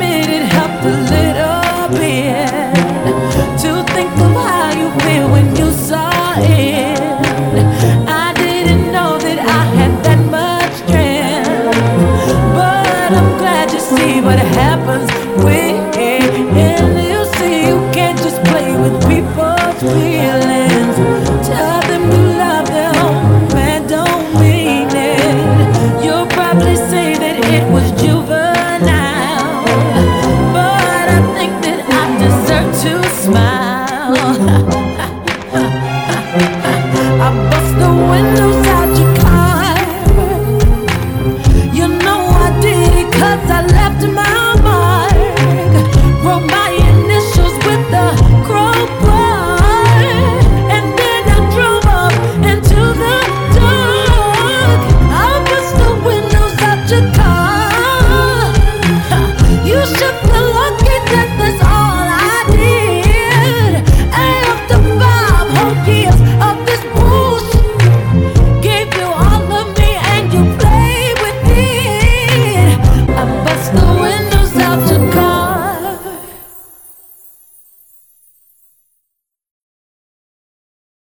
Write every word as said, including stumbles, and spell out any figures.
admit it helped a little bit to think of how you feel when you saw it. I didn't know that I had that much strength, but I'm glad you see what happens